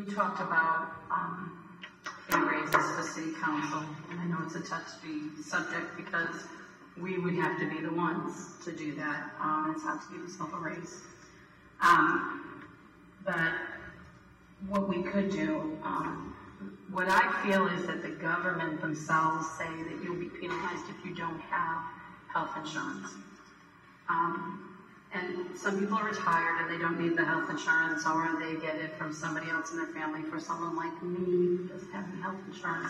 we talked about pay raises for city council, and I know it's a touchy subject because we would have to be the ones to do that. It's hard to give yourself a raise. But what we could do, what I feel is that the government themselves say that you'll be penalized if you don't have health insurance. And some people are retired and they don't need the health insurance, or they get it from somebody else in their family. For someone like me who doesn't have any health insurance,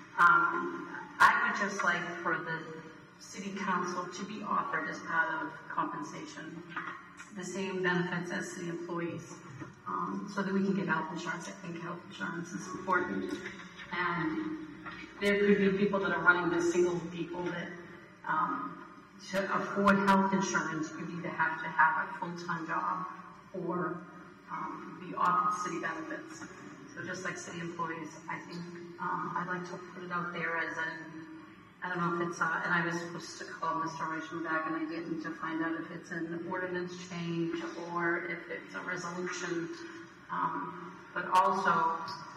I would just like for the city council to be offered as part of compensation the same benefits as city employees, so that we can get health insurance. I think health insurance is important, and there could be people that are running the single people that to afford health insurance, you either have to have a full-time job or be offered city benefits. So just like city employees, I think I'd like to put it out there as I don't know if it's, and I was supposed to call Mr. Reichman back and I didn't, to find out if it's an ordinance change or if it's a resolution, but also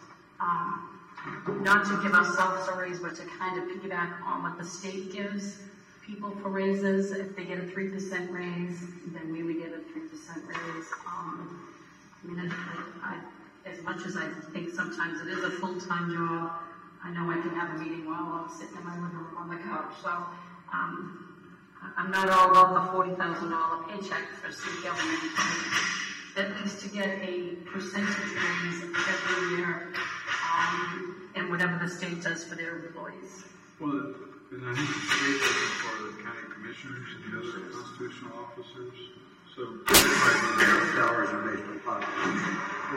not to give ourselves a raise, but to kind of piggyback on what the state gives people for raises. If they get a 3% raise, then we would get a 3% raise. I mean, as much as I think sometimes it is a full-time job, I know I can have a meeting while I'm sitting in my living room on the couch. So I'm not all about the $40,000 paycheck for city government. At least to get a percentage raise every year, and whatever the state does for their employees. Well, and I think the state does it for the county commissioners and the other constitutional officers. So their salaries are based on population.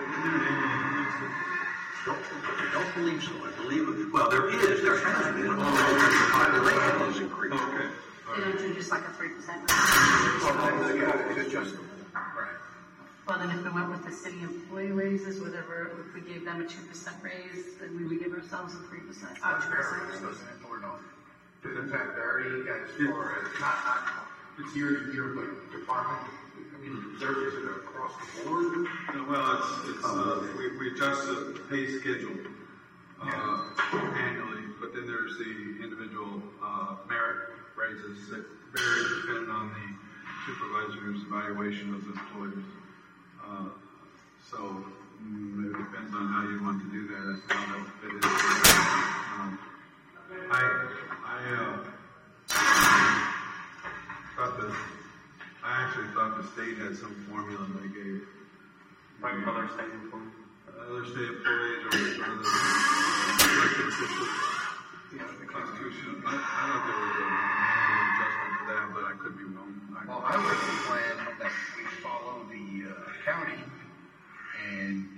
I don't believe so. I believe, well, there has been, although the population has increased. Okay. They don't do just like a 3% raise. It's adjustable. Right. Well, then if we went with the city employee raises, whatever, if we gave them a 2% raise, then we would give ourselves a 3%. That varies, doesn't it, or no? Doesn't that vary as far as not it's year to year, but department? I mean, is it across the board? No, well, it's we adjust the pay schedule annually, but then there's the individual merit raises that vary depending on the supervisor's evaluation of the employees. So it depends on how you want to do that as how that fit in. I actually thought the state had some formula they gave. Right, other state employees? Other state employees or the elected officials. Yeah, the Constitution. I thought there was an adjustment to that, but I could be wrong. Well, I was the plan that we follow the county and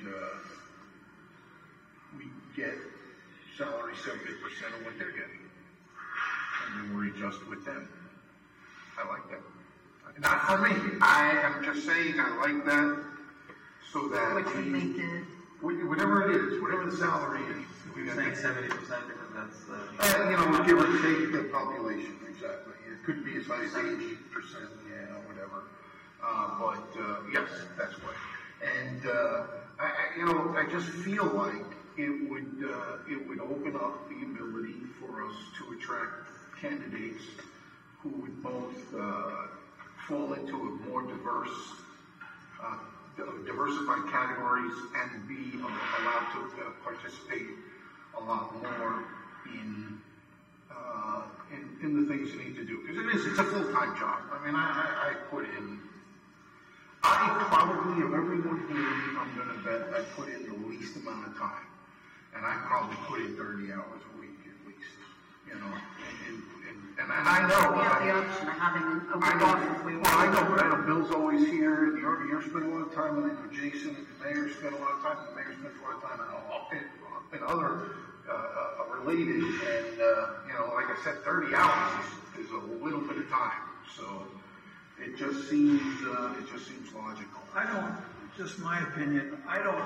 we get salary 70% of what they're getting. And then we adjust with them. I like that. Not for me. I am just saying I like that so that What you make it. Whatever it is, whatever the salary is. We're saying 70% because that's the... give or take the population, exactly. It could be as high as 80%, yeah, whatever. Yes, that's what. And, I just feel like it would open up the ability for us to attract candidates who would both fall into a more diversified categories and be allowed to participate a lot more in the things they need to do. Because it's a full-time job. I mean, I probably, of everyone here, I'm going to bet I put in the least amount of time. And I probably put in 30 hours a week at least, and I know. We have the option of having a week off if we want. Well, I know, but I know Bill's always here, and you're spending a lot of time, and I know Jason and the mayor spend a lot of time, and the mayor spends a lot of time, and other related, and, like I said, 30 hours is a little bit of time, so it just seems logical. Just my opinion, I don't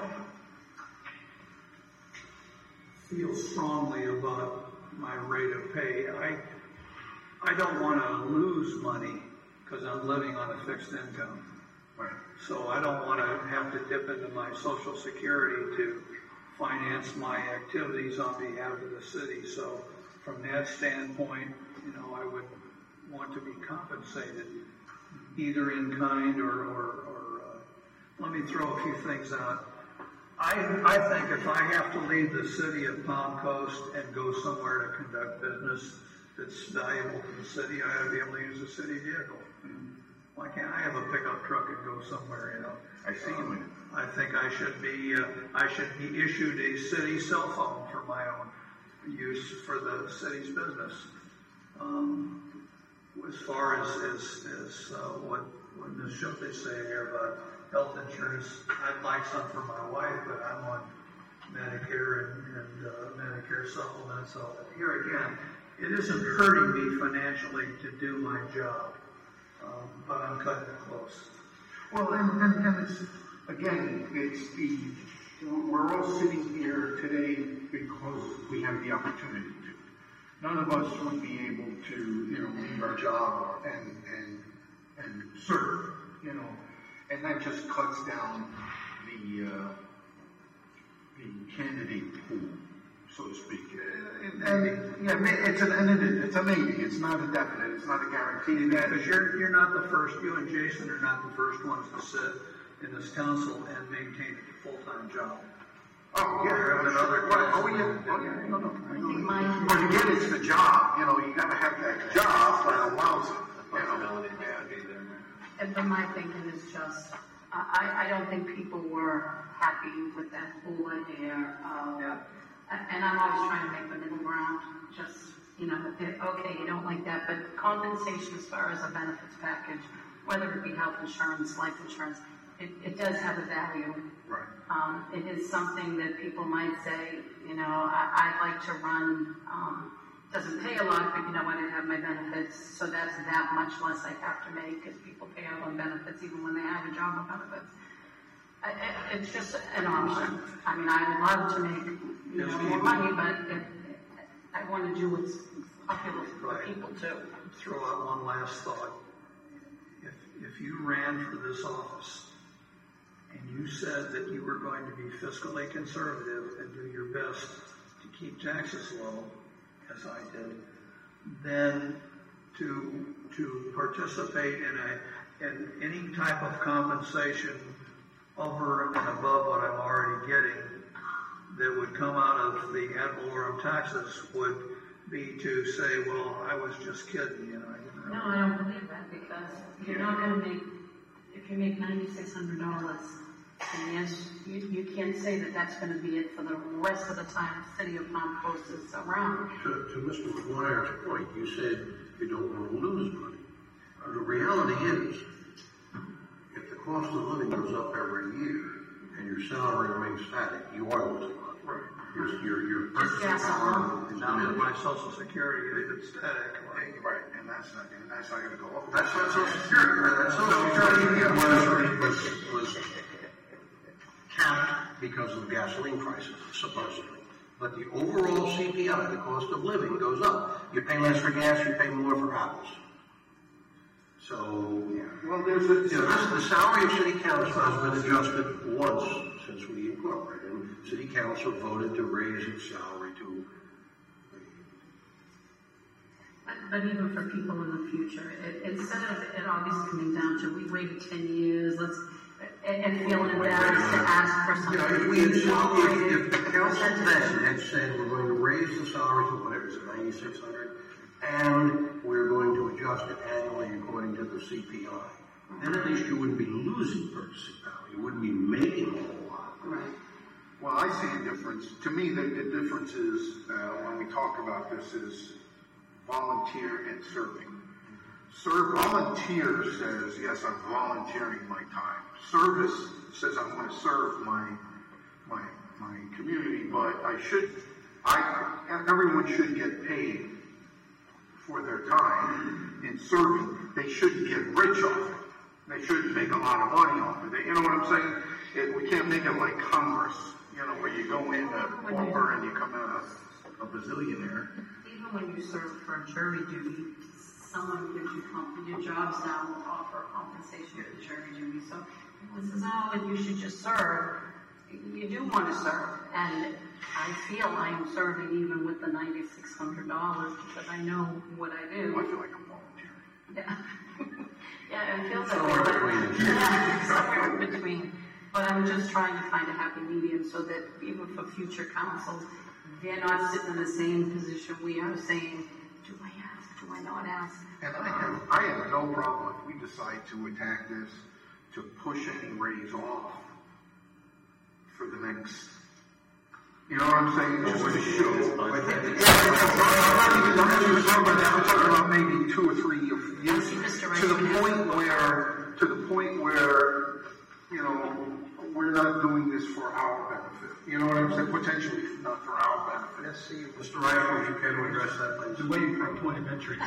feel strongly about my rate of pay. I don't want to lose money because I'm living on a fixed income. Right. So I don't want to have to dip into my Social Security to finance my activities on behalf of the city. So from that standpoint, I would want to be compensated either in kind or let me throw a few things out. I think if I have to leave the city of Palm Coast and go somewhere to conduct business that's valuable to the city, I ought to be able to use a city vehicle. Why can't I have a pickup truck and go somewhere, I see you in it. I think I should be issued a city cell phone for my own use for the city's business. As far as what Ms. Schulte say here about health insurance, I'd like some for my wife, but I'm on Medicare and Medicare supplement. So here again, it isn't hurting me financially to do my job, but I'm cutting it close. Well, and it's, again, we're all sitting here today because we have the opportunity to. None of us would be able to, leave our job and serve, and that just cuts down the candidate pool, so to speak. It's a maybe. It's not a definite. It's not a guarantee. Because you're not the first. You and Jason are not the first ones to sit in this council and maintain a full-time job. Oh, yeah. There have been other yeah. No. But again, it's the job. You got to have that job that allows it. But my thinking is just, I don't think people were happy with that whole idea of, and I'm always trying to make the middle ground. Just, okay, you don't like that, but compensation as far as a benefits package, whether it be health insurance, life insurance, it does have a value. Right. It is something that people might say, I'd like to run, doesn't pay a lot, but I have my benefits, so that's that much less I have to make because people pay out on benefits even when they have a job with benefits. It's just an option. I mean, I would love to make more money, but I want to do what's popular for people too. Throw out one last thought. If you ran for this office and you said that you were going to be fiscally conservative and do your best to keep taxes low, as I did, then to participate in any type of compensation over and above what I'm already getting that would come out of the ad valorem taxes would be to say, well, I was just kidding, I didn't really. No, I don't believe that because you're not going to make, if you make $9,600, and yes, you can't say that that's going to be it for the rest of the time the city of Palm Coast is around. To Mr. McGuire's point, you said you don't want to lose money. The reality is, if the cost of living goes up every year and your salary remains static, you are losing money. Right. Your Just purchasing gas power alone. is Now that diminished. my Social Security is static, Right, and that's not going to go up. That's not Social Security. That's Social Security was capped because of gasoline prices, supposedly. But the overall CPI, the cost of living, goes up. You pay less for gas, you pay more for apples. So, Well, there's the salary of city council has been adjusted once since we incorporated. And city council voted to raise its salary to. But even for people in the future, instead of it always coming down to we waited 10 years, and feeling embarrassed to ask for something. If the council then had said we're going to raise the salary to whatever it is, $9,600, and we're going to adjust it annually according to the CPI, then at least you wouldn't be losing purchasing power. You wouldn't be making a whole lot. Right. Well, I see a difference. To me, the difference is, when we talk about this, is volunteer and serving. Volunteer says, yes, I'm volunteering my time. Service says I want to serve my community, but everyone should get paid for their time in serving. They shouldn't get rich off it. They shouldn't make a lot of money off of it. You know what I'm saying? We can't make it like Congress, where you go in a pauper and you come out a bazillionaire. Even when you serve for jury duty, someone gives you your jobs now will offer compensation for jury duty. So this is and you should just serve. you do want to serve, and I feel I am serving even with the $9,600 because I know what I do. I feel like I'm volunteering. Yeah. Yeah, it feels that way. Yeah, somewhere in between. But I'm just trying to find a happy medium so that even for future councils, they're not sitting in the same position we are saying, do I ask, do I not ask? And I have no problem if we decide to attack this, to push any raise off for the next, you know what I'm saying? Just to show. I'm not even talking about that. I'm talking about maybe 2 or 3 years to the point where, you know, we're not doing this for our benefit. You know what I'm saying? Potentially not for our benefit. Let's see, Mr. Rifle, if you care to address that, please. The waiting for appointed entry.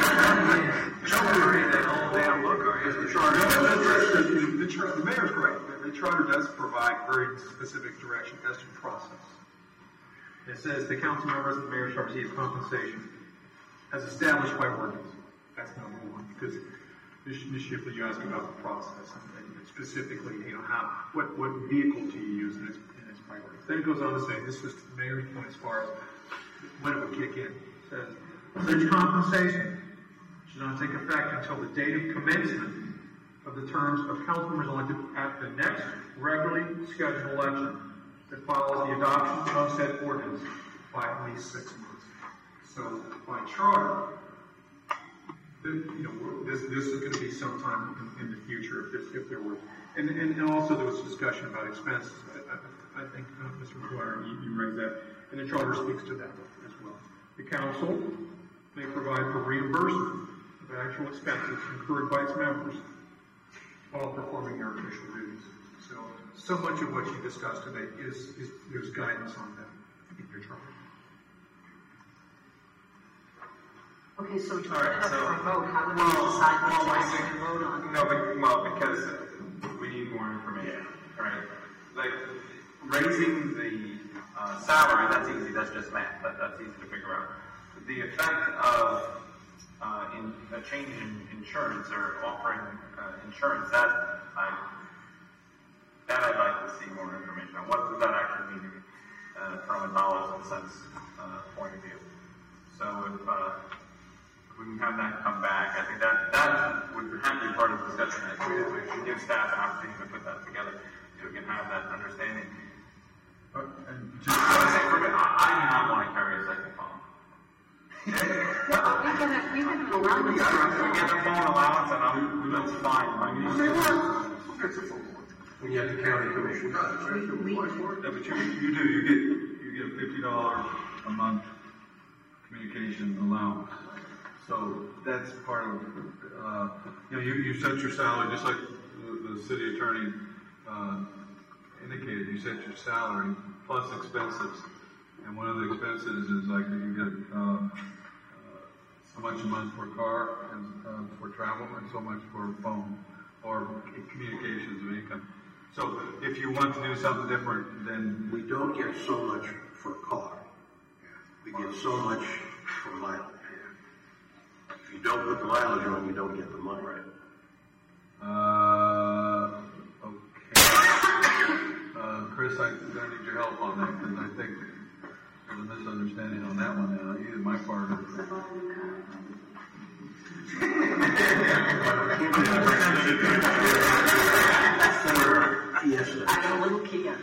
The mayor's right. The charter does provide very specific direction as to the process. It says the council members and the mayor shall receive compensation as established by ordinance. That's number one. Because Ms. Shipley, you asked about the process and specifically, you know, what vehicle do you use in its priority. Then it goes on to say, this was the mayor's point as far as when it would kick in. It says, such compensation should not take effect until the date of commencement of the terms of council members elected at the next regularly scheduled election that follows the adoption of said ordinance by at least 6 months. So by charter, you know, this is going to be sometime in the future if there were, and also there was discussion about expenses. I think Mr. McGuire, you raised that, and the charter speaks to that as well. The council may provide for reimbursement of actual expenses incurred by its members while performing their official duties. So much of what you discussed today is there's guidance on that in your charter. Okay, so to All right, put it up so- for a vote, how do we decide which one to vote on? No, because we need more information, right? Like, raising the salary, that's easy, that's just math, that's easy to figure out. The effect of in a change in insurance or offering insurance, that I'd like to see more information on. What does that actually mean from a dollars and cents point of view? So if we can have that come back, I think that would have to be part of the discussion next week. We should give staff an opportunity to put that together so we can have that understanding. And Just for me, I do not want to carry a second phone. We can allow We get the phone allowance and that's fine. When you have the county commission. yeah, but you get $50 a month communication allowance. So that's part of, you know, you set your salary, just like the city attorney indicated, you set your salary plus expenses. And one of the expenses is like you get so much a month for car and for travel and so much for phone or communications of income. So if you want to do something different, then We don't get so much for a car. We get so much for mileage. If you don't put the mileage on, you don't get the money. Right. Okay. Chris, I'm going to need your help on that because I think there's a misunderstanding on that one now. Either my part or... Yes. I got a little Kia.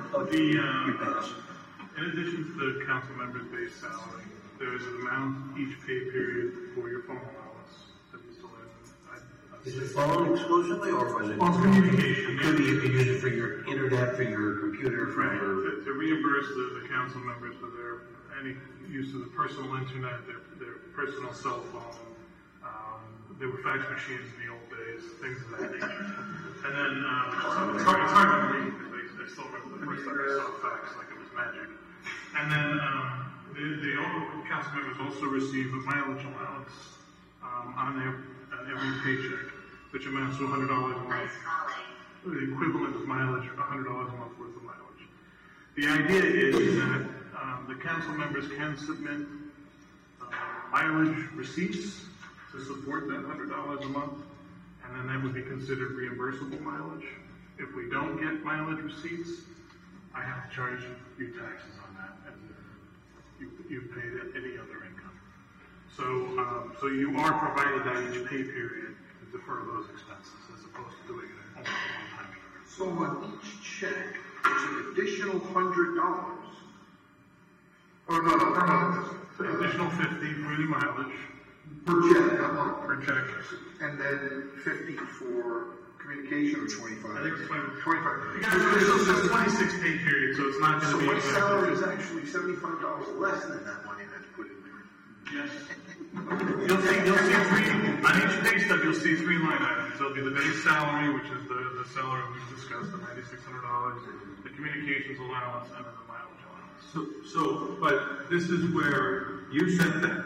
In addition to the council member's base salary, there is an amount each pay period for your phone allowance that we still have. Is it phone exclusively, or was it? Phone communication. It could be, you can use it for your internet, for your computer, for your... To reimburse the council members for any use of the personal internet, their personal cell phone. There were fax machines in the old days, things of that nature. And then, so it's hard to believe because I still remember the first time I saw fax like it was magic. And then the council members also receive a mileage allowance on every paycheck, which amounts to $100 a month. The equivalent of mileage, $100 a month worth of mileage. The idea is that the council members can submit mileage receipts to support that $100 a month, and then that would be considered reimbursable mileage. If we don't get mileage receipts, I have to charge you taxes on that as if you've paid any other income. So you are provided that each pay period to defer those expenses as opposed to doing it all at one time. So on each check, it's an additional $100. Oh, no. Additional 50 for the mileage. Per check, that one. Per check. And then 50 for communication or 25? I think it's 25. 25. Because it's a 26 pay period, so it's not So going to be my salary is exactly. actually $75 less than that money that's put in there. Yes. You'll see three, on each pay stub, you'll see 3 line items. There'll be the base salary, which is the salary we discussed, the $9,600, the communications allowance, and then the mileage allowance. But this is where you set that.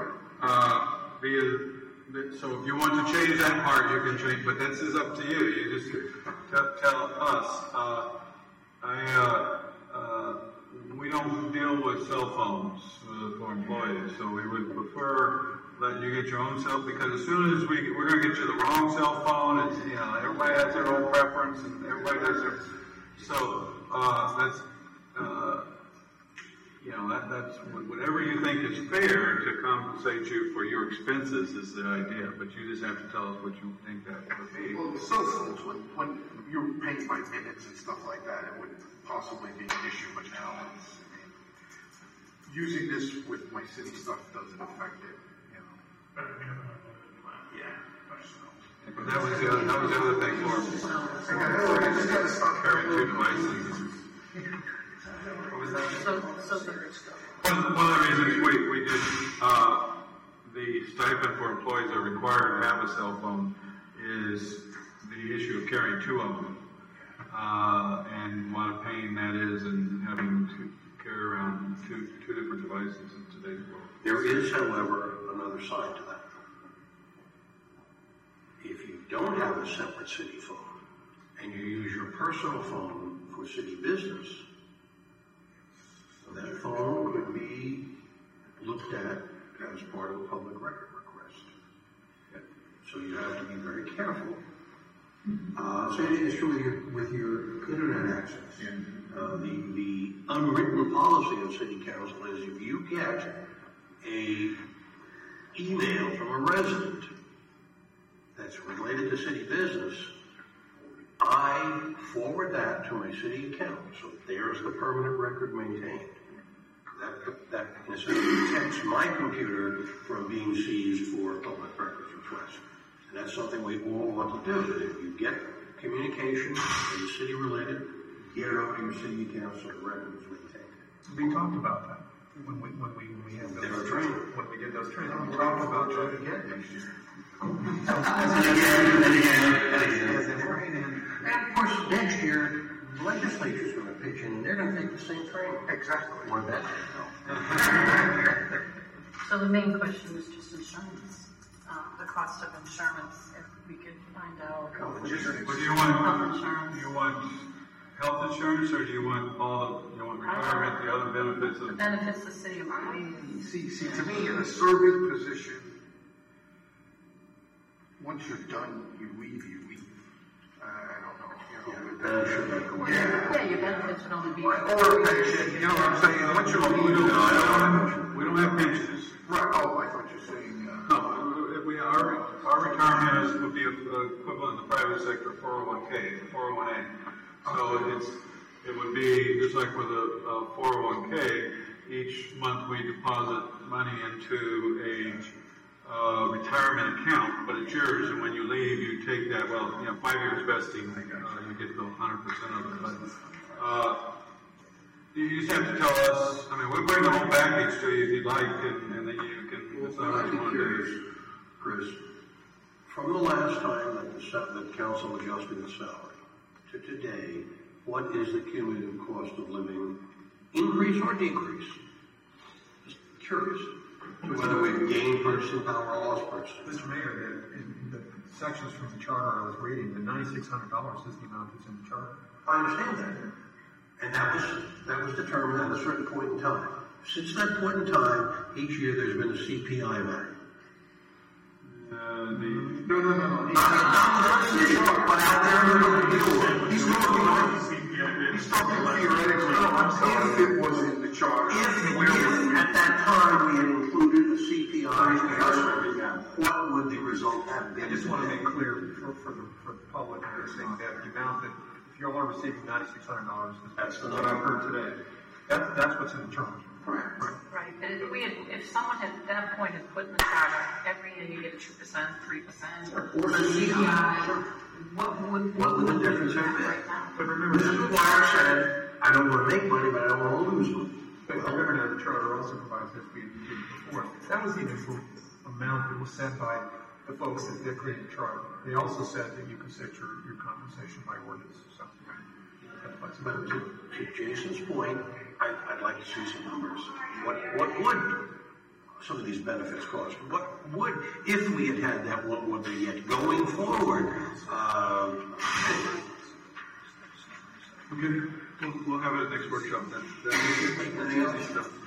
So if you want to change that part, you can change, but this is up to you. You just tell us. We don't deal with cell phones for employees, so we would prefer that you get your own cell, because as soon as we're going to get you the wrong cell phone, it's, everybody has their own preference, and everybody has their, so that's whatever you think is fair to compensate you for your expenses is the idea, but you just have to tell us what you think that would be. Well, the cell phones, when you're paying by minutes and stuff like that, it would possibly be an issue, but now using this with my city stuff doesn't affect it, But that was the other thing for I just gotta stop carrying 2 devices. One of the reasons we did the stipend for employees that are required to have a cell phone is the issue of carrying 2 of them, and what a pain that is, and having to carry around two different devices in today's world. There is, however, another side to that. If you don't have a separate city phone, and you use your personal phone for city business, that phone could be looked at as part of a public record request. So you have to be very careful. Same is true with your internet access. The unwritten policy of city council is if you get a email from a resident that's related to city business, I forward that to my city account. So there's the permanent record maintained. That essentially protects my computer from being seized for a public records request. And that's something we all want to do. If you get communication that is city related, get it over to your city account so the record is maintained. We talked about that when we had those trainings. When we did those trainings. We talked about that again next year. And of course, next year, the legislature's going to pitch in, and they're going to take the same training. Exactly. Or that. So the main question is just insurance, the cost of insurance, if we could find out. But do you Health insurance. Do you want health insurance, or do you want retirement, the other benefits The of? benefits the city employees. See, to me, in a serving position, once you're done, you leave. I don't know. Yeah, your benefits would only be. Or a pension, you know what I'm saying? Once you leave, We don't have pensions. right, I thought you were saying, No, our retirement would be equivalent in the private sector 401k, 401a. So it would be just like with a 401k. Each month we deposit money into a retirement account, but it's yours. And when you leave, you take that. 5 years vesting, you get the 100% of it. But you just have to tell us. I mean, we'll bring the whole package to you if you'd like, and then you can decide what you want to do. Chris, from the last time that the council adjusted its salary to today, what is the cumulative cost of living increase or decrease? Just curious. Whether we've gained purchasing power or lost purchasing. Mr. Mayor, in the sections from the charter I was reading, the $9,600 is the amount that's in the charter. I understand that. And that was determined at a certain point in time. Since that point in time, each year there's been a CPI value. no. But out there, He's talking theoretically. If it was in the charter. If at that time we had included the CPI adjustment, what would the result have been? I just want to make clear for the public, they're saying that the amount that, if you all are receiving $9,600, that's what I've heard today. That's what's in the terms. Correct. Right, but if someone had, at that point, had put in the charter, every year you get 2%, 3%, Or the CPI. What would the difference have been? right now? But remember, Mr. McGuire said, I don't want to make money, but I don't want to lose money. but remember that the charter also provides this we did before. That was the initial amount that was set by the folks that created the charter. They also said that you could set your compensation by ordinance. So that's But flexible. to Jason's point, I'd like to see some numbers. What would some of these benefits cost? What would, if we had that, what would they get going forward? Okay, we'll have it at next workshop then. That easy stuff.